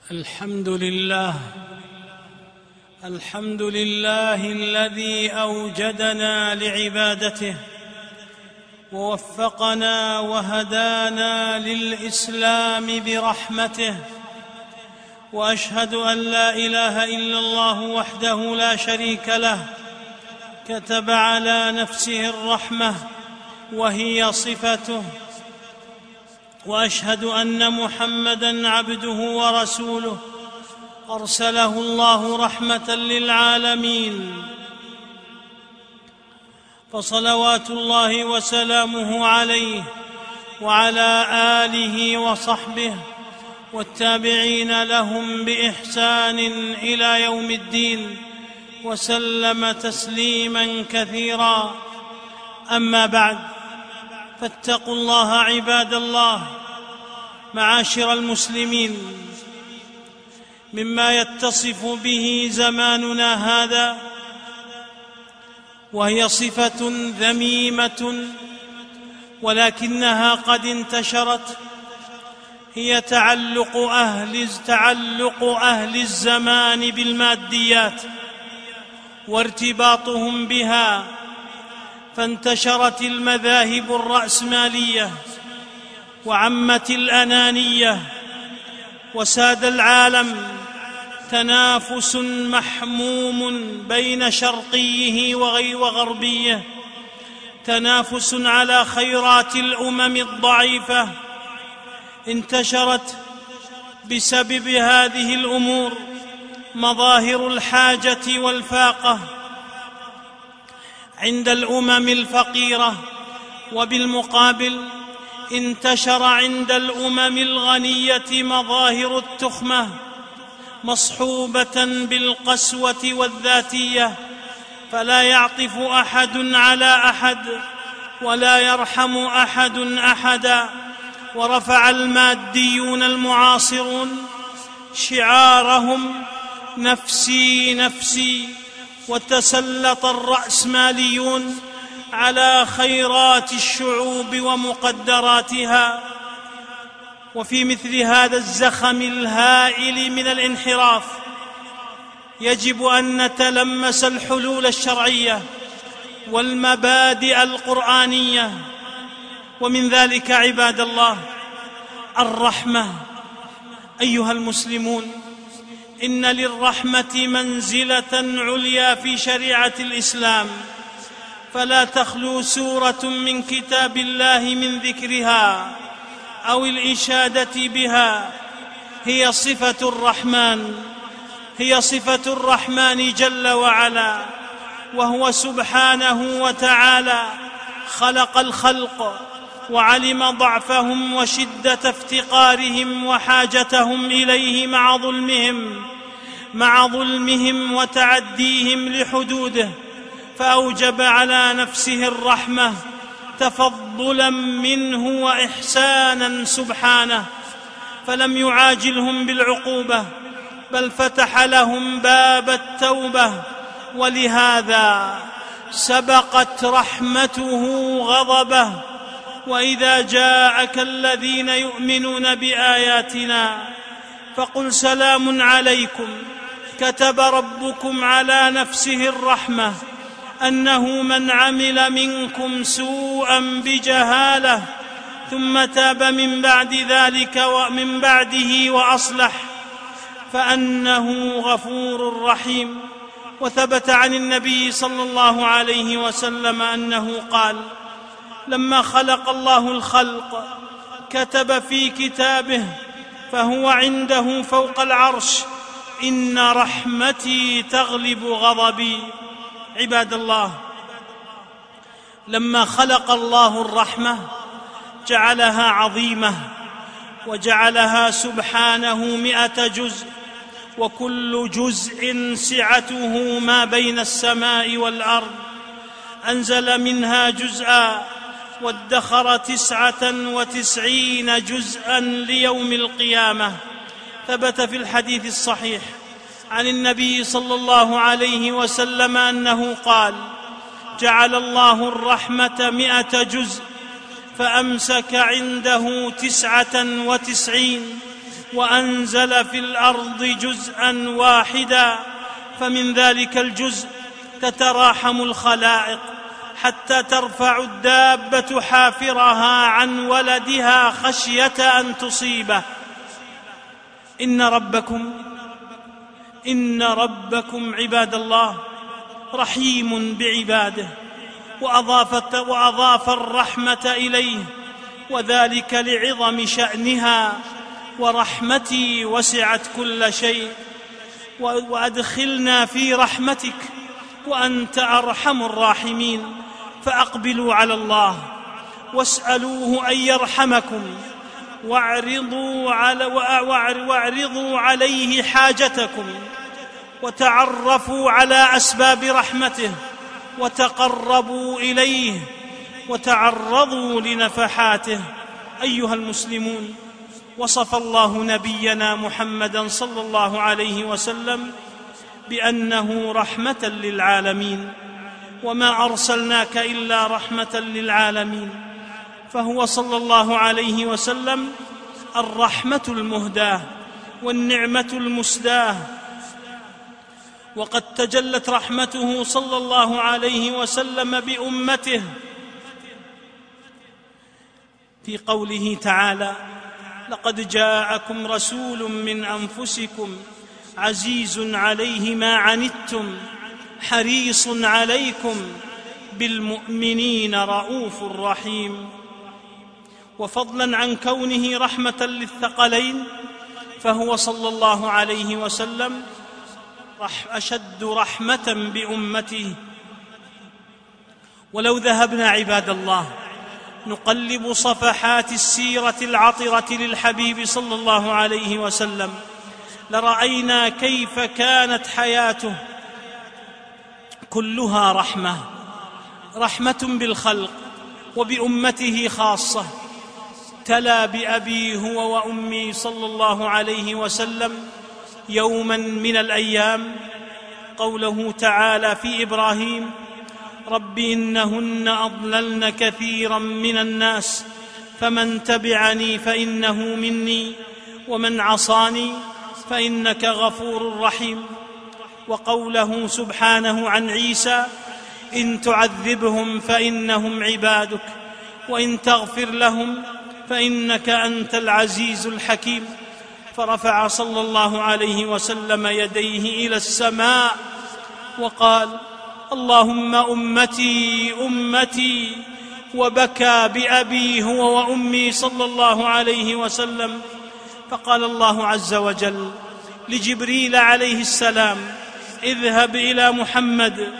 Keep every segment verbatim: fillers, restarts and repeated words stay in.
الحمد لله الحمد لله الذي أوجدنا لعبادته ووفقنا وهدانا للإسلام برحمته، وأشهد أن لا إله إلا الله وحده لا شريك له، كتب على نفسه الرحمة وهي صفته، وأشهد أن محمدًا عبده ورسوله أرسله الله رحمة للعالمين، فصلوات الله وسلامه عليه وعلى آله وصحبه والتابعين لهم بإحسان إلى يوم الدين، وسلم تسليماً كثيراً. أما بعد، فاتقوا الله عباد الله معاشر المسلمين. مما يتصف به زماننا هذا وهي صفة ذميمة ولكنها قد انتشرت، هي تعلق أهل تعلق أهل الزمان بالماديات وارتباطهم بها، فانتشرت المذاهب الرأسمالية وعمت الأنانية، وساد العالم تنافس محموم بين شرقيه وغربيه، تنافس على خيرات الأمم الضعيفة. انتشرت بسبب هذه الأمور مظاهر الحاجة والفاقة عند الأمم الفقيرة، وبالمقابل انتشر عند الأمم الغنية مظاهر التخمة مصحوبة بالقسوة والذاتية، فلا يعطف أحد على أحد ولا يرحم أحد أحدا. ورفع الماديون المعاصرون شعارهم نفسي نفسي، وتسلط الرأسماليون على خيرات الشعوب ومقدراتها. وفي مثل هذا الزخم الهائل من الانحراف يجب أن نتلمس الحلول الشرعية والمبادئ القرآنية، ومن ذلك عباد الله الرحمة. أيها المسلمون، إن للرحمة منزلة عليا في شريعة الإسلام، فلا تخلو سورة من كتاب الله من ذكرها أو الإشادة بها. هي صفة الرحمن هي صفة الرحمن جل وعلا، وهو سبحانه وتعالى خلق الخلق وعلم ضعفهم وشدة افتقارهم وحاجتهم إليه مع ظلمهم مع ظلمهم وتعديهم لحدوده، فأوجب على نفسه الرحمة تفضلاً منه وإحساناً سبحانه، فلم يعاجلهم بالعقوبة بل فتح لهم باب التوبة، ولهذا سبقت رحمته غضبه. وإذا جاءك الذين يؤمنون بآياتنا فقل سلام عليكم كتب ربكم على نفسه الرحمة أنه من عمل منكم سوءا بجهالة ثم تاب من بعد ذلك ومن بعده وأصلح فأنه غفور رحيم. وثبت عن النبي صلى الله عليه وسلم أنه قال: لما خلق الله الخلق كتب في كتابه فهو عنده فوق العرش: إن رحمتي تغلب غضبي. عباد الله، لما خلق الله الرحمة جعلها عظيمة، وجعلها سبحانه مئة جزء، وكل جزء سعته ما بين السماء والأرض. أنزل منها جزءا وادخر تسعة وتسعين جزءا ليوم القيامة. ثبت في الحديث الصحيح عن النبي صلى الله عليه وسلم أنه قال: جعل الله الرحمة مئة جزء فأمسك عنده تسعة وتسعين وأنزل في الأرض جزءا واحدا، فمن ذلك الجزء تتراحم الخلائق حتى ترفع الدابة حافرها عن ولدها خشية أن تصيبه. إن ربكم إن ربكم عباد الله رحيم بعباده، وأضاف, وأضاف الرحمة إليه، وذلك لعظم شأنها. ورحمتي وسعت كل شيء، وأدخلنا في رحمتك وأنت أرحم الراحمين. فأقبلوا على الله واسألوه أن يرحمكم، واعرضوا, على واعرضوا عليه حاجتكم، وتعرفوا على أسباب رحمته، وتقربوا إليه، وتعرضوا لنفحاته. أيها المسلمون، وصف الله نبينا محمدًا صلى الله عليه وسلم بأنه رحمة للعالمين، وما أرسلناك إلا رحمة للعالمين. فهو صلى الله عليه وسلم الرحمة المهداة والنعمة المسداة. وقد تجلت رحمته صلى الله عليه وسلم بأمته في قوله تعالى: لقد جاءكم رسول من أنفسكم عزيز عليه ما عنتم حريص عليكم بالمؤمنين رءوف رحيم. وفضلا عن كونه رحمة للثقلين، فهو صلى الله عليه وسلم أشد رحمة بأمته. ولو ذهبنا عباد الله نقلب صفحات السيرة العطرة للحبيب صلى الله عليه وسلم، لرأينا كيف كانت حياته كلها رحمة، رحمة بالخلق وبأمته خاصة. تلا بأبي هو وأمي صلى الله عليه وسلم يوما من الأيام قوله تعالى في إبراهيم: رب إنهن أضللن كثيرا من الناس فمن تبعني فإنه مني ومن عصاني فإنك غفور رحيم. وقوله سبحانه عن عيسى: إن تعذبهم فإنهم عبادك وإن تغفر لهم فإنك أنت العزيز الحكيم. فرفع صلى الله عليه وسلم يديه إلى السماء وقال: اللهم أمتي أمتي، وبكى بأبي هو وأمي صلى الله عليه وسلم. فقال الله عز وجل لجبريل عليه السلام: اذهب إلى محمد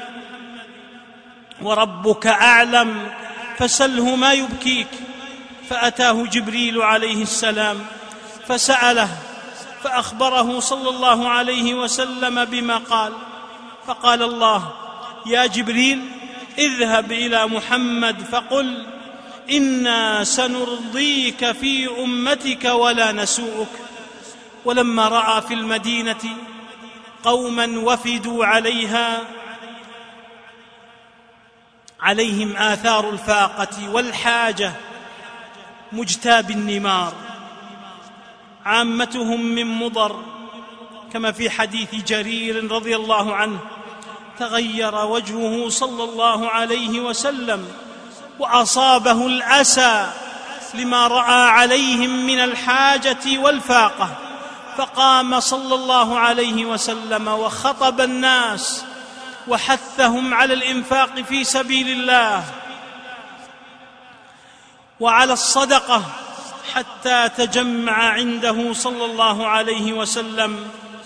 وربك أعلم فسله ما يبكيك. فأتاه جبريل عليه السلام فسأله، فأخبره صلى الله عليه وسلم بما قال. فقال الله: يا جبريل اذهب إلى محمد فقل إنا سنرضيك في أمتك ولا نسوءك. ولما رأى في المدينة قوما وفدوا عليها عليهم آثار الفاقة والحاجة مجتاب النمار، عامتهم من مضر، كما في حديث جرير رضي الله عنه: تغير وجهه صلى الله عليه وسلم وأصابه الأسى لما رأى عليهم من الحاجة والفاقة، فقام صلى الله عليه وسلم وخطب الناس وحثهم على الإنفاق في سبيل الله وعلى الصدقة، حتى تجمع عنده صلى الله عليه وسلم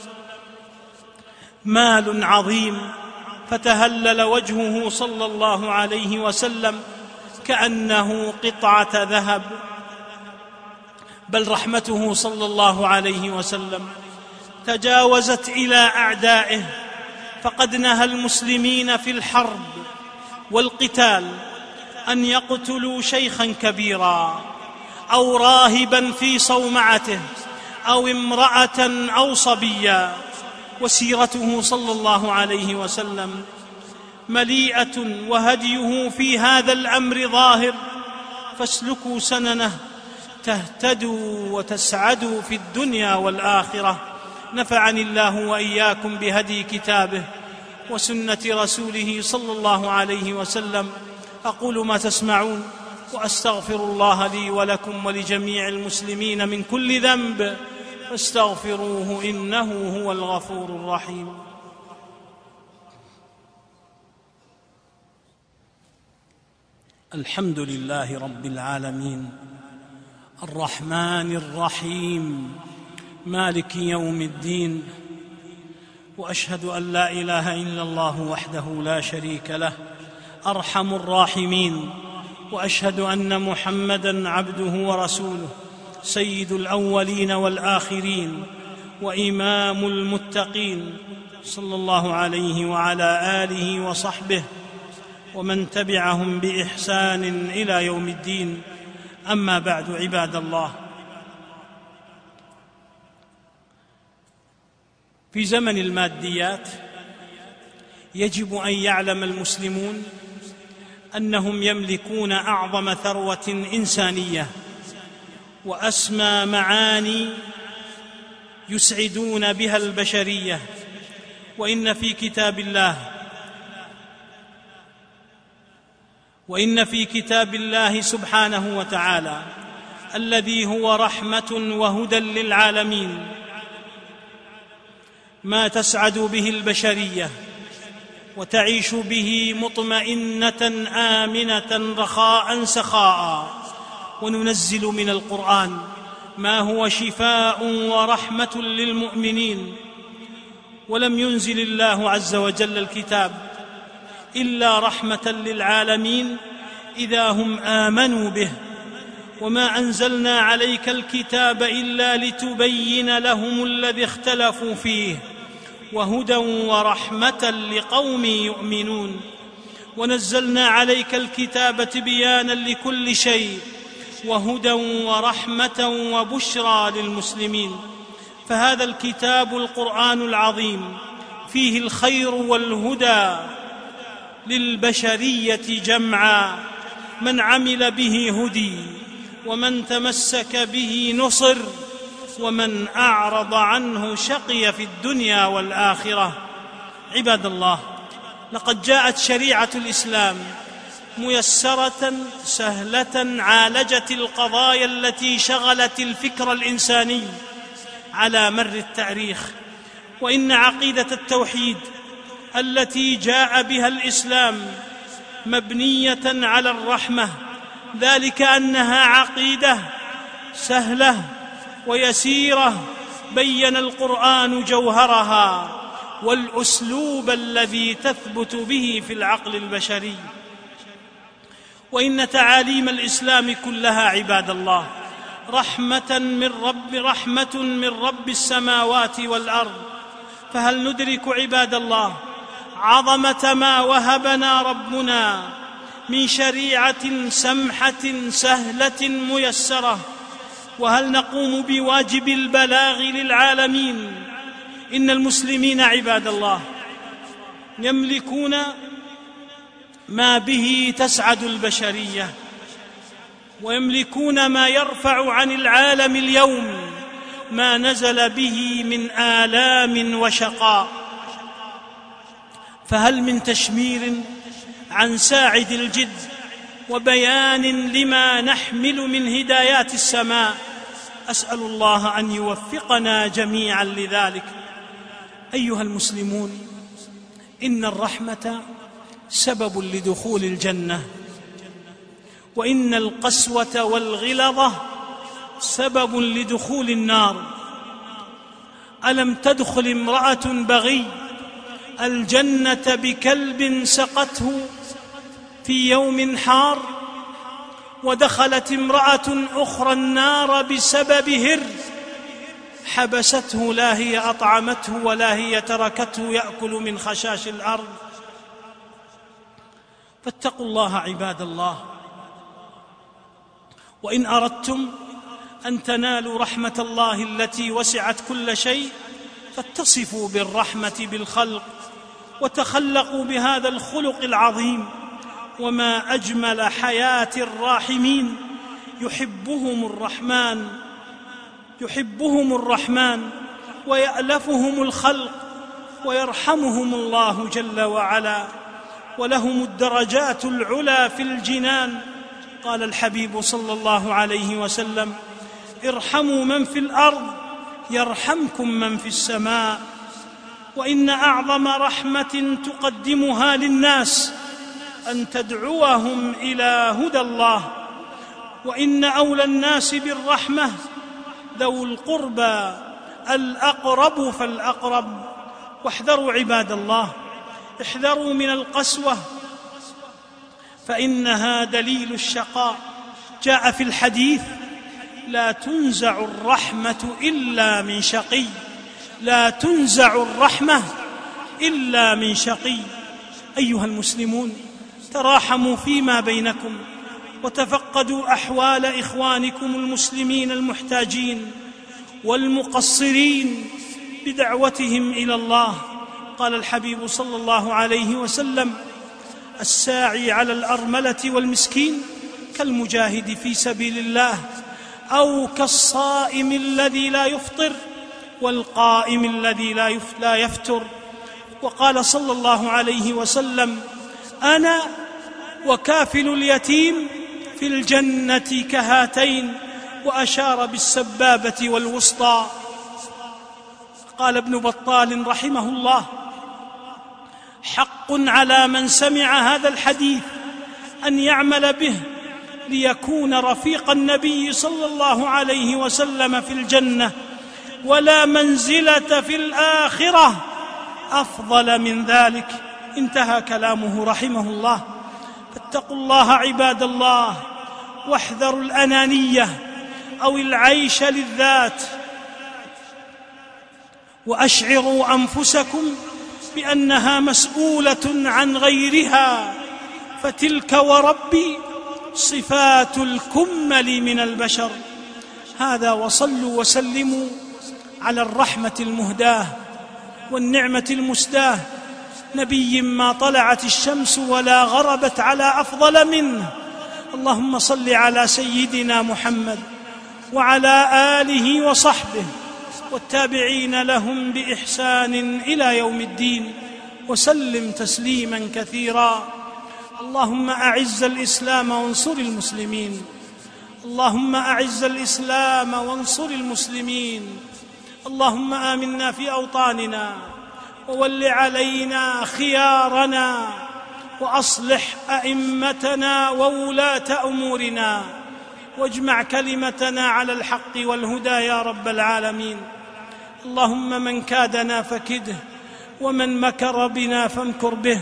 مال عظيم، فتهلل وجهه صلى الله عليه وسلم كأنه قطعة ذهب. بل رحمته صلى الله عليه وسلم تجاوزت إلى أعدائه، فقد نهى المسلمين في الحرب والقتال أن يقتلوا شيخا كبيرا أو راهبا في صومعته أو امرأة أو صبيا. وسيرته صلى الله عليه وسلم مليئة، وهديه في هذا الأمر ظاهر، فاسلكوا سننه تهتدوا وتسعدوا في الدنيا والآخرة. نفعني الله وإياكم بهدي كتابه وسنة رسوله صلى الله عليه وسلم. أقول ما تسمعون وأستغفر الله لي ولكم ولجميع المسلمين من كل ذنب فاستغفروه إنه هو الغفور الرحيم. الحمد لله رب العالمين الرحمن الرحيم مالك يوم الدين، وأشهد أن لا إله إلا الله وحده لا شريك له أرحم الراحمين، وأشهد أن محمدًا عبده ورسوله سيد الأولين والآخرين وإمام المتقين، صلى الله عليه وعلى آله وصحبه ومن تبعهم بإحسان إلى يوم الدين. أما بعد، عباد الله، في زمن الماديات يجب أن يعلم المسلمون أنهم يملكون أعظم ثروة إنسانية وأسمى معاني يسعدون بها البشرية. وإن في كتاب الله وإن في كتاب الله سبحانه وتعالى الذي هو رحمة وهدى للعالمين ما تسعد به البشرية وتعيش به مطمئنة آمنة رخاء سخاء. وننزل من القرآن ما هو شفاء ورحمة للمؤمنين. ولم ينزل الله عز وجل الكتاب إلا رحمة للعالمين إذا هم آمنوا به. وما أنزلنا عليك الكتاب إلا لتبين لهم الذي اختلفوا فيه وهدى ورحمة لقوم يؤمنون. ونزلنا عليك الكتاب تبيانا لكل شيء وهدى ورحمة وبشرى للمسلمين. فهذا الكتاب القرآن العظيم فيه الخير والهدى للبشرية جمعا، من عمل به هدي ومن تمسك به نصر ومن أعرض عنه شقي في الدنيا والآخرة. عباد الله، لقد جاءت شريعة الإسلام ميسرة سهلة عالجت القضايا التي شغلت الفكر الإنساني على مر التاريخ. وإن عقيدة التوحيد التي جاء بها الإسلام مبنية على الرحمة، ذلك أنها عقيدة سهلة ويسيرة بين القرآن جوهرها والأسلوب الذي تثبت به في العقل البشري. وإن تعاليم الإسلام كلها عباد الله رحمة من رب رحمة من رب السماوات والأرض. فهل ندرك عباد الله عظمة ما وهبنا ربنا من شريعة سمحة سهلة ميسرة؟ وهل نقوم بواجب البلاغ للعالمين؟ إن المسلمين عباد الله يملكون ما به تسعد البشرية، ويملكون ما يرفع عن العالم اليوم ما نزل به من آلام وشقاء. فهل من تشمير عن ساعد الجد وبيان لما نحمل من هدايات السماء؟ أسأل الله أن يوفقنا جميعا لذلك. أيها المسلمون، إن الرحمة سبب لدخول الجنة، وإن القسوة والغلظة سبب لدخول النار. ألم تدخل امرأة بغي الجنة بكلب سقته في يوم حار، ودخلت امرأة أخرى النار بسبب هر حبسته، لا هي أطعمته ولا هي تركته يأكل من خشاش الأرض. فاتقوا الله عباد الله، وإن أردتم أن تنالوا رحمة الله التي وسعت كل شيء فاتصفوا بالرحمة بالخلق وتخلقوا بهذا الخلق العظيم. وما أجمل حياة الراحمين يحبهم الرحمن يحبهم الرحمن ويألفهم الخلق ويرحمهم الله جل وعلا، ولهم الدرجات العلى في الجنان. قال الحبيب صلى الله عليه وسلم: ارحموا من في الأرض يرحمكم من في السماء. وإن أعظم رحمة تقدمها للناس أن تدعوهم إلى هدى الله، وإن أولى الناس بالرحمة ذو القربى الأقرب فالأقرب. واحذروا عباد الله، احذروا من القسوة فإنها دليل الشقاء. جاء في الحديث: لا تنزع الرحمة إلا من شقي، لا تنزع الرحمة إلا من شقي. أيها المسلمون، تراحموا فيما بينكم، وتفقدوا أحوال إخوانكم المسلمين المحتاجين والمقصرين بدعوتهم إلى الله. قال الحبيب صلى الله عليه وسلم: الساعي على الأرملة والمسكين كالمجاهد في سبيل الله، أو كالصائم الذي لا يفطر والقائم الذي لا يفتر. وقال صلى الله عليه وسلم: أنا وكافل اليتيم في الجنة كهاتين، وأشار بالسبابة والوسطى. قال ابن بطال رحمه الله: حق على من سمع هذا الحديث أن يعمل به ليكون رفيق النبي صلى الله عليه وسلم في الجنة، ولا منزلة في الآخرة أفضل من ذلك. انتهى كلامه رحمه الله. فاتقوا الله عباد الله، واحذروا الأنانية أو العيش للذات، وأشعروا أنفسكم بأنها مسؤولة عن غيرها، فتلك وربي صفات الكمل من البشر. هذا، وصلوا وسلموا على الرحمة المهداة والنعمة المسداة، نبي ما طلعت الشمس ولا غربت على أفضل منه. اللهم صل على سيدنا محمد وعلى آله وصحبه والتابعين لهم بإحسان إلى يوم الدين، وسلم تسليما كثيرا. اللهم أعز الإسلام وانصر المسلمين، اللهم أعز الإسلام وانصر المسلمين. اللهم آمنا في أوطاننا، وول علينا خيارنا، وأصلح أئمتنا وولاة أمورنا، واجمع كلمتنا على الحق والهدى يا رب العالمين. اللهم من كادنا فكده، ومن مكر بنا فامكر به.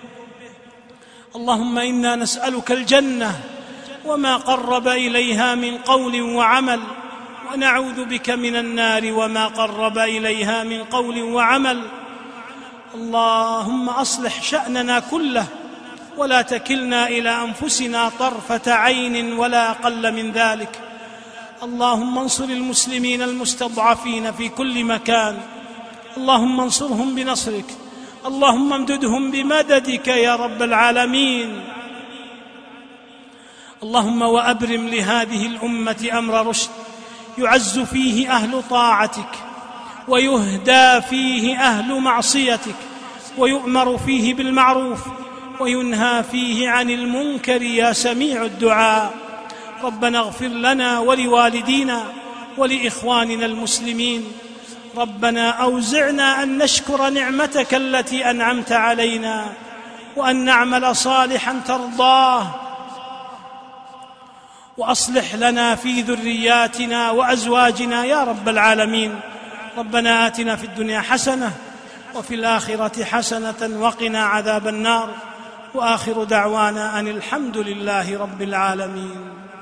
اللهم إنا نسألك الجنة وما قرب إليها من قول وعمل، ونعوذ بك من النار وما قرب إليها من قول وعمل. اللهم أصلح شأننا كله، ولا تكلنا إلى أنفسنا طرفة عين ولا أقل من ذلك. اللهم انصر المسلمين المستضعفين في كل مكان، اللهم انصرهم بنصرك، اللهم امددهم بمددك يا رب العالمين. اللهم وأبرم لهذه الأمة أمر رشد يعز فيه أهل طاعتك، ويهدى فيه أهل معصيتك، ويؤمر فيه بالمعروف وينهى فيه عن المنكر يا سميع الدعاء. ربنا اغفر لنا ولوالدينا ولإخواننا المسلمين. ربنا أوزعنا أن نشكر نعمتك التي أنعمت علينا، وأن نعمل صالحا ترضاه، وأصلح لنا في ذرياتنا وأزواجنا يا رب العالمين. ربنا آتنا في الدنيا حسنة وفي الآخرة حسنة وقنا عذاب النار، وآخر دعوانا أن الحمد لله رب العالمين.